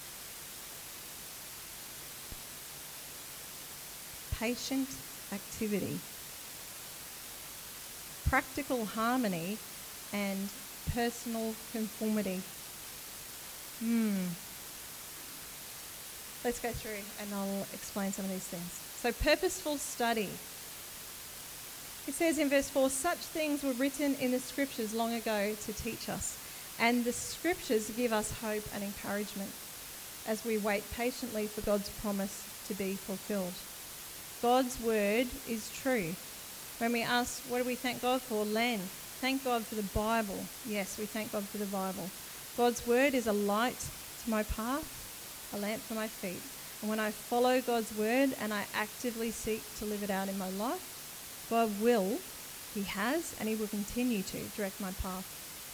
[SPEAKER 4] Patient activity. Practical harmony and personal conformity. Let's go through and I'll explain some of these things. So purposeful study. It says in verse 4, such things were written in the scriptures long ago to teach us. And the scriptures give us hope and encouragement as we wait patiently for God's promise to be fulfilled. God's word is true. When we ask, what do we thank God for? Len, thank God for the Bible. Yes, we thank God for the Bible. God's word is a light to my path, a lamp for my feet. And when I follow God's word and I actively seek to live it out in my life, God will, he has, and he will continue to direct my path.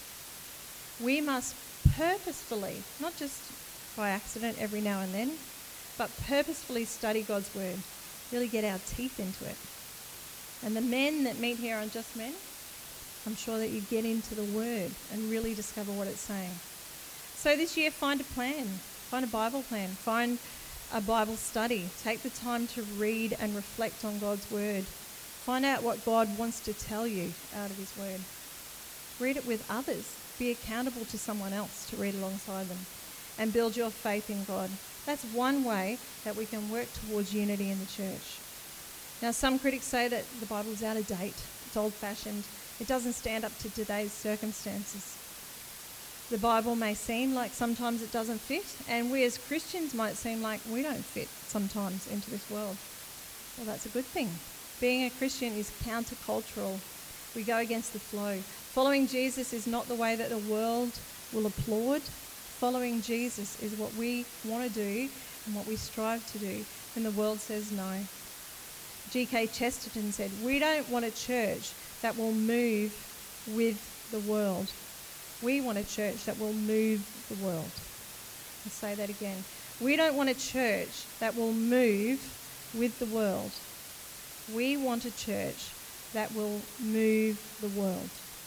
[SPEAKER 4] We must purposefully, not just by accident every now and then, but purposefully study God's word, really get our teeth into it. And the men that meet here aren't just men. I'm sure that you get into the word and really discover what it's saying. So this year, find a plan. Find a Bible plan. Find a Bible study. Take the time to read and reflect on God's word. Find out what God wants to tell you out of his word. Read it with others. Be accountable to someone else to read alongside them. And build your faith in God. That's one way that we can work towards unity in the church. Now, some critics say that the Bible is out of date, it's old-fashioned, it doesn't stand up to today's circumstances. The Bible may seem like sometimes it doesn't fit, and we as Christians might seem like we don't fit sometimes into this world. Well, that's a good thing. Being a Christian is countercultural. We go against the flow. Following Jesus is not the way that the world will applaud. Following Jesus is what we want to do and what we strive to do when the world says no. G.K. Chesterton said, we don't want a church that will move with the world. We want a church that will move the world. I'll say that again. We don't want a church that will move with the world. We want a church that will move the world.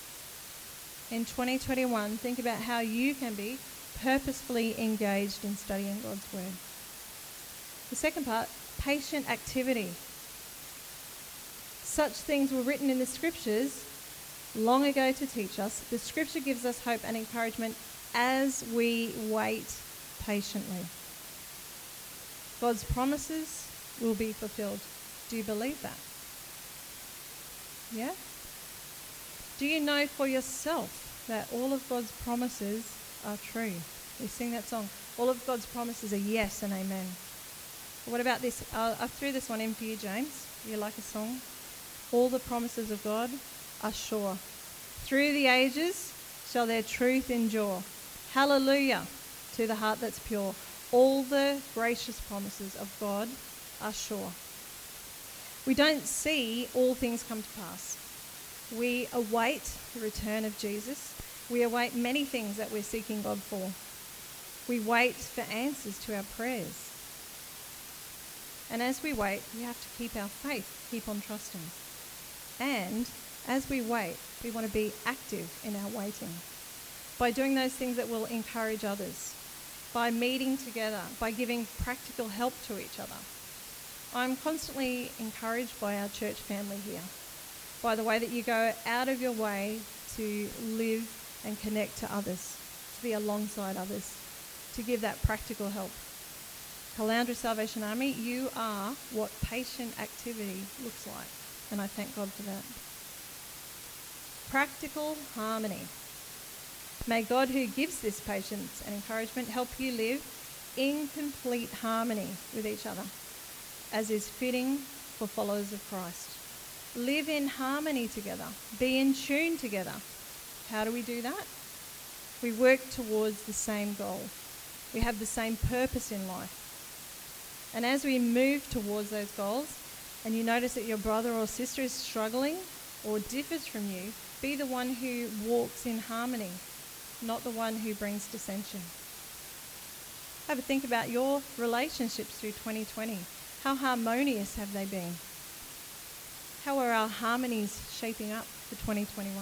[SPEAKER 4] In 2021, think about how you can be purposefully engaged in studying God's word. The second part, patient activity. Such things were written in the scriptures long ago to teach us. The scripture gives us hope and encouragement as we wait patiently. God's promises will be fulfilled. Do you believe that? Yeah? Do you know for yourself that all of God's promises are true? We sing that song. All of God's promises are yes and amen. What about this? I threw this one in for you, James. You like a song? All the promises of God are sure. Through the ages shall their truth endure. Hallelujah to the heart that's pure. All the gracious promises of God are sure. We don't see all things come to pass. We await the return of Jesus. We await many things that we're seeking God for. We wait for answers to our prayers. And as we wait, we have to keep our faith, keep on trusting. And as we wait, we want to be active in our waiting by doing those things that will encourage others, by meeting together, by giving practical help to each other. I'm constantly encouraged by our church family here, by the way that you go out of your way to live and connect to others, to be alongside others, to give that practical help. Caloundra Salvation Army, you are what patient activity looks like, and I thank God for that. Practical harmony. May God, who gives this patience and encouragement, help you live in complete harmony with each other, as is fitting for followers of Christ. Live in harmony together. Be in tune together. How do we do that? We work towards the same goal. We have the same purpose in life. And as we move towards those goals, and you notice that your brother or sister is struggling or differs from you, be the one who walks in harmony, not the one who brings dissension. Have a think about your relationships through 2020. How harmonious have they been? How are our harmonies shaping up for 2021?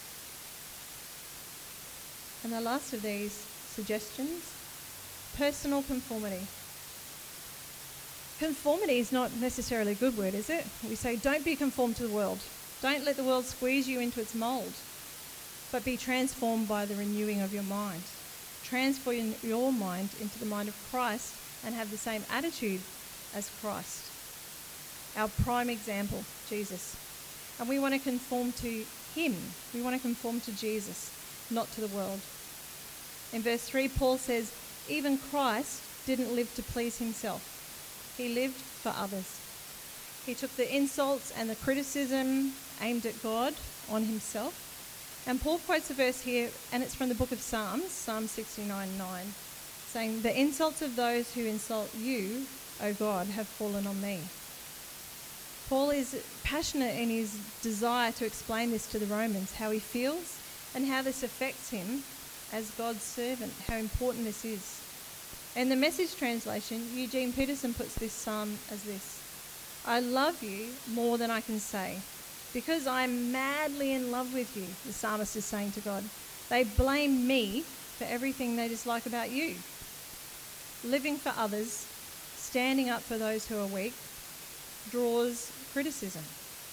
[SPEAKER 4] And the last of these suggestions, personal conformity. Conformity is not necessarily a good word, is it? We say, don't be conformed to the world. Don't let the world squeeze you into its mould, but be transformed by the renewing of your mind. Transform your mind into the mind of Christ and have the same attitude as Christ. Our prime example, Jesus. And we want to conform to him. We want to conform to Jesus, not to the world. In verse 3, Paul says, even Christ didn't live to please himself. He lived for others. He took the insults and the criticism aimed at God on himself. And Paul quotes a verse here, and it's from the book of Psalms, Psalm 69:9, saying, the insults of those who insult you, O God, have fallen on me. Paul is passionate in his desire to explain this to the Romans, how he feels and how this affects him as God's servant, how important this is. In the Message translation, Eugene Peterson puts this psalm as this: I love you more than I can say, because I'm madly in love with you, the psalmist is saying to God. They blame me for everything they dislike about you. Living for others, standing up for those who are weak, draws criticism,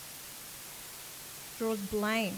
[SPEAKER 4] draws blame,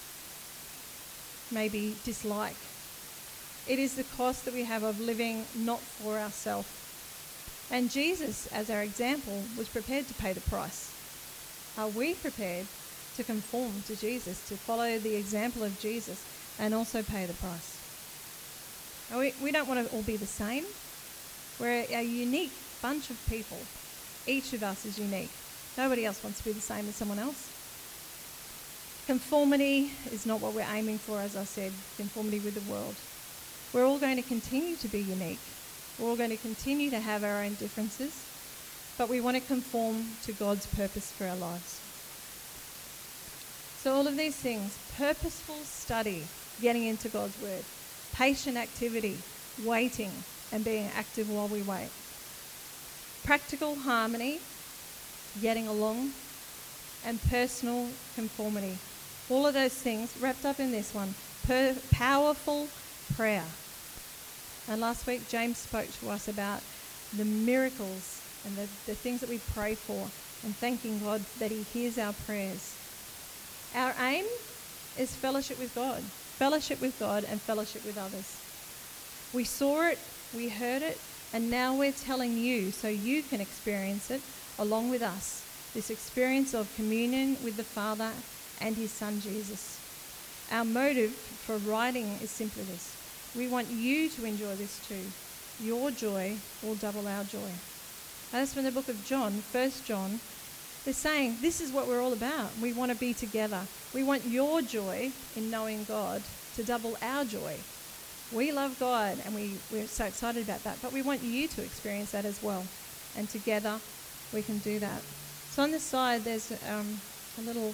[SPEAKER 4] maybe dislike. It is the cost that we have of living not for ourselves. And Jesus, as our example, was prepared to pay the price. Are we prepared to conform to Jesus, to follow the example of Jesus, and also pay the price? We don't want to all be the same. We're a unique bunch of people. Each of us is unique. Nobody else wants to be the same as someone else. Conformity is not what we're aiming for, as I said, conformity with the world. We're all going to continue to be unique. We're all going to continue to have our own differences, but we want to conform to God's purpose for our lives. So all of these things, purposeful study, getting into God's word, patient activity, waiting and being active while we wait, practical harmony, getting along, and personal conformity. All of those things wrapped up in this one, powerful prayer. And last week James spoke to us about the miracles and the things that we pray for, and thanking God that he hears our prayers. Our aim is fellowship with God and fellowship with others. We saw it, we heard it, and now we're telling you so you can experience it along with us, this experience of communion with the Father and his Son Jesus. Our motive for writing is simply this: we want you to enjoy this too. Your joy will double our joy. As from the book of John, 1 John, they're saying this is what we're all about. We want to be together. We want your joy in knowing God to double our joy. We love God and we're so excited about that, but we want you to experience that as well. And together we can do that. So on the side there's a little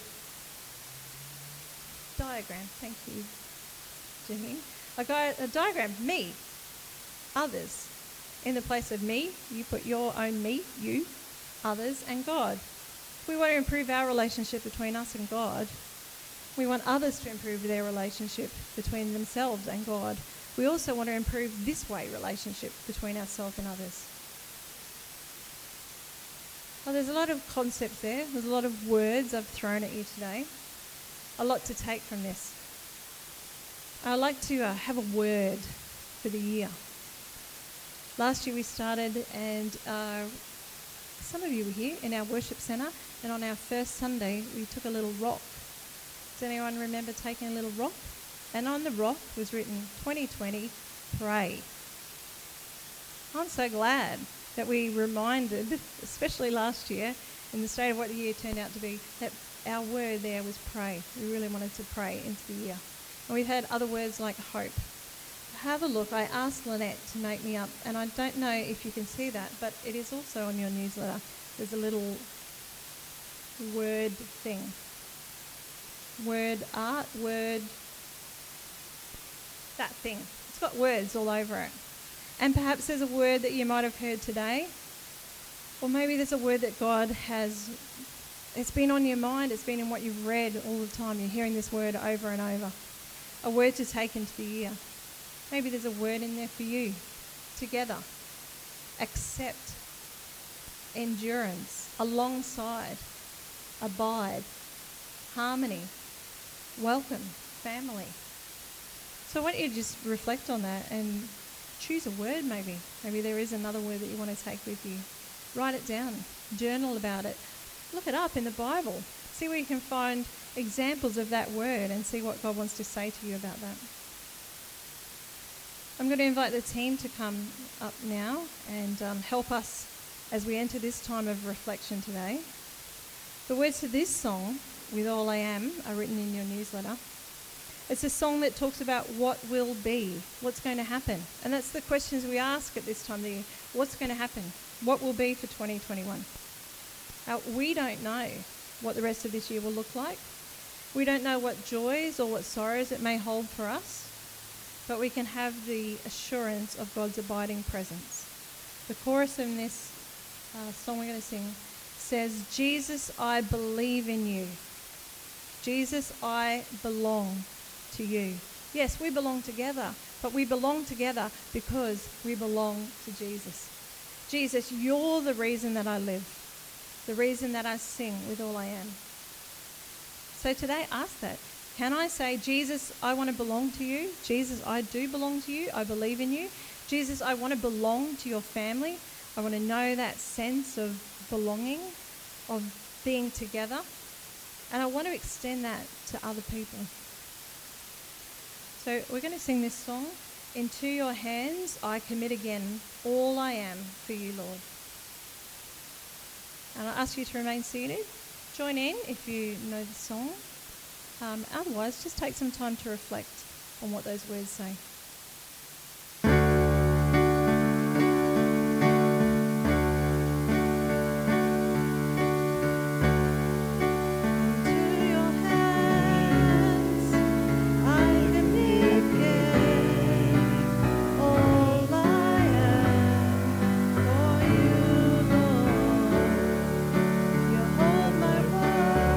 [SPEAKER 4] diagram. Thank you, Janine. A diagram, me, others. In the place of me, you put your own me, you, others, and God. We want to improve our relationship between us and God. We want others to improve their relationship between themselves and God. We also want to improve this way relationship between ourselves and others. Well, there's a lot of concepts there. There's a lot of words I've thrown at you today. A lot to take from this. I'd like to have a word for the year. Last year we started, and some of you were here in our worship centre, and on our first Sunday we took a little rock. Does anyone remember taking a little rock? And on the rock was written, 2020, pray. I'm so glad that we reminded, especially last year, in the state of what the year turned out to be, that our word there was pray. We really wanted to pray into the year. And we've had other words like hope. Have a look. I asked Lynette to make me up, and I don't know if you can see that, but it is also on your newsletter. There's a little word thing. Word art, word, that thing. It's got words all over it. And perhaps there's a word that you might have heard today, or maybe there's a word that God has, it's been on your mind, it's been in what you've read all the time. You're hearing this word over and over. A word to take into the year. Maybe there's a word in there for you. Together. Accept. Endurance. Alongside. Abide. Harmony. Welcome. Family. So I want you to just reflect on that and choose a word maybe. Maybe there is another word that you want to take with you. Write it down. Journal about it. Look it up in the Bible. See where you can find examples of that word and see what God wants to say to you about that. I'm going to invite the team to come up now and help us as we enter this time of reflection today. The words to this song, With All I Am, are written in your newsletter. It's a song that talks about what will be, what's going to happen. And that's the questions we ask at this time of the year. What's going to happen? What will be for 2021? We don't know what the rest of this year will look like. We don't know what joys or what sorrows it may hold for us. But we can have the assurance of God's abiding presence. The chorus in this song we're going to sing says, Jesus, I believe in you. Jesus, I belong to you. Yes, we belong together, but we belong together because we belong to Jesus. Jesus, you're the reason that I live, the reason that I sing with all I am. So today, ask that. Can I say, Jesus, I want to belong to you. Jesus, I do belong to you. I believe in you. Jesus, I want to belong to your family. I want to know that sense of belonging, of being together. And I want to extend that to other people. So we're going to sing this song. Into your hands I commit again all I am for you, Lord. And I ask you to remain seated. Join in if you know the song. Otherwise, just take some time to reflect on what those words say.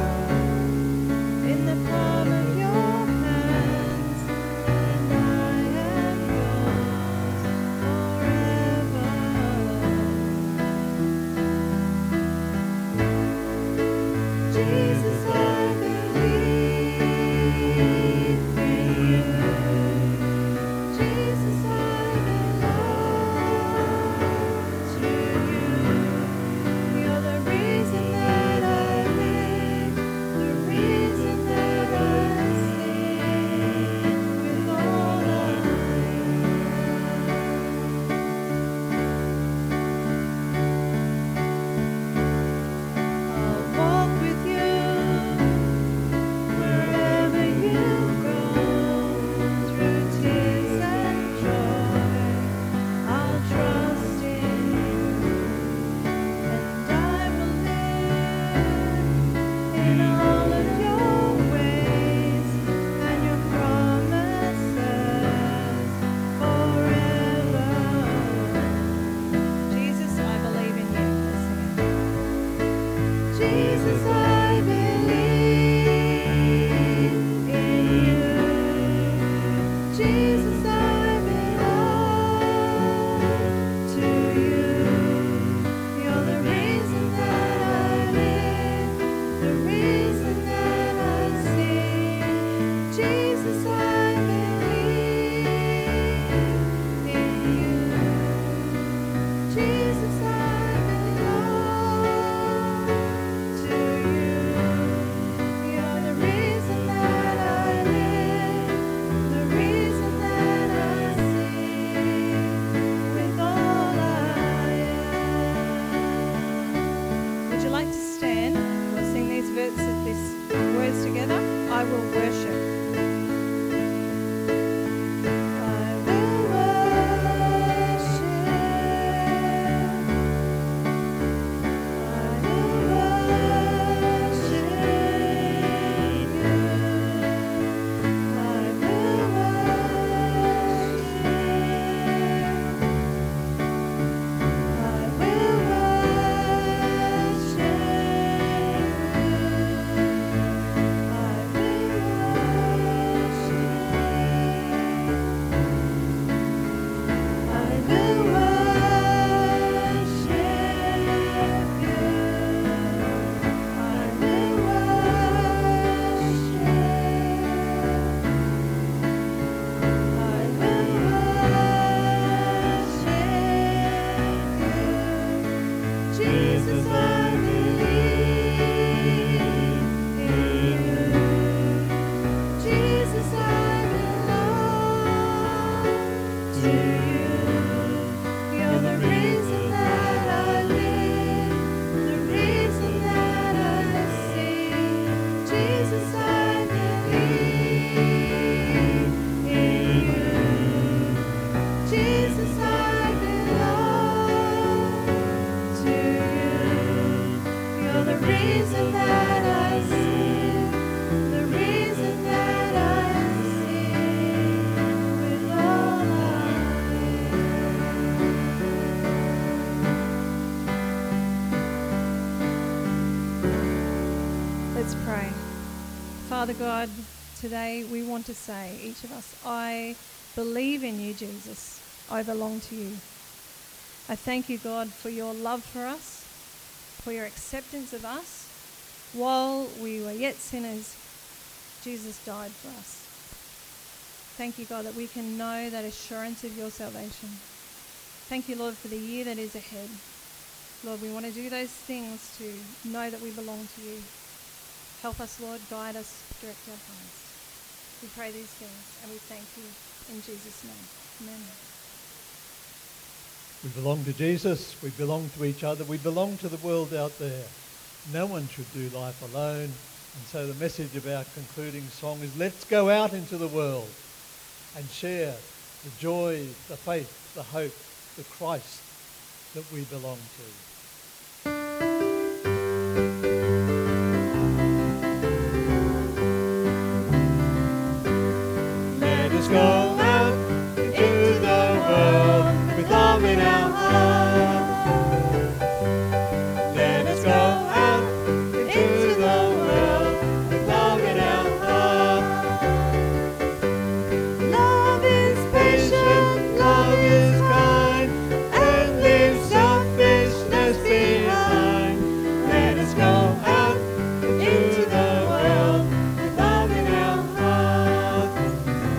[SPEAKER 10] In the palm of your hands, and I
[SPEAKER 4] Father God, today we want to say, each of us, I believe in you, Jesus. I belong to you. I thank you, God, for your love for us, for your acceptance of us. While we were yet sinners, Jesus died for us. Thank you, God, that we can know that assurance of your salvation. Thank you, Lord, for the year that is ahead. Lord, we want to do those things to know that we belong to you. Help us, Lord, guide us, direct our paths. We pray these things and we thank you in Jesus' name. Amen.
[SPEAKER 8] We belong to Jesus, we belong to each other, we belong to the world out there. No one should do life alone. And so the message of our concluding song is, let's go out into the world and share the joy, the faith, the hope, the Christ that we belong to. Let us go out into the world with love in our hearts. Let us go out into the world with love in our hearts. Love is patient, love is kind, and leaves selfishness behind. Let us go out into the world with love in our hearts.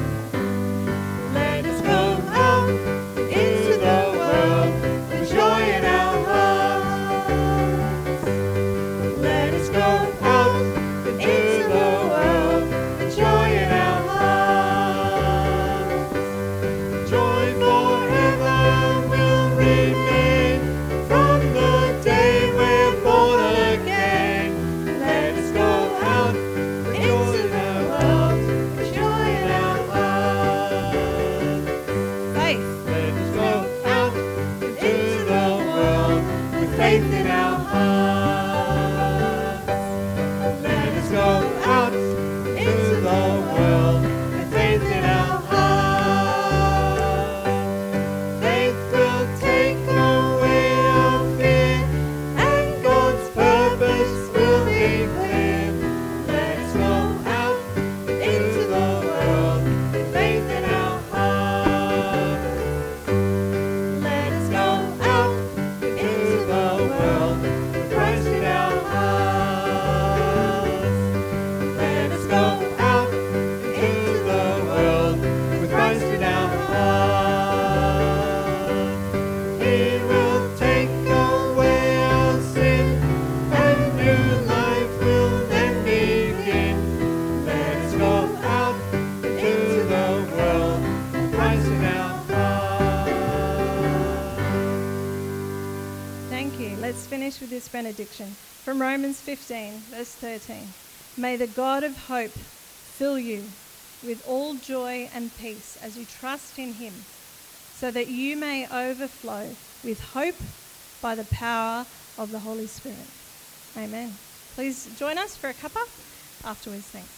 [SPEAKER 8] Let us go out into the world with joy in our hearts. Let us go out into the world with joy in our hearts. Joy forever will remain from the day we're born again. Let us go out with joy in our hearts, with joy in our hearts.
[SPEAKER 4] Faith.
[SPEAKER 8] Let us go out into the world with faith in our hearts. Let us go out into the world with faith in our hearts. Faith will take away our fear, and God's purpose will be clear. Let us go out into the world with faith in our hearts. Let us go out into the world with Christ in our hearts. Let us go out into the world with Christ in our hearts. He will take away our sin, and new life will then begin. Let us go out into the world with Christ in our hearts.
[SPEAKER 4] Thank you. Let's finish with this benediction from Romans 15, verse 13. May the God of hope fill you with all joy and peace as you trust in him, so that you may overflow with hope by the power of the Holy Spirit. Amen. Please join us for a cuppa afterwards. Thanks.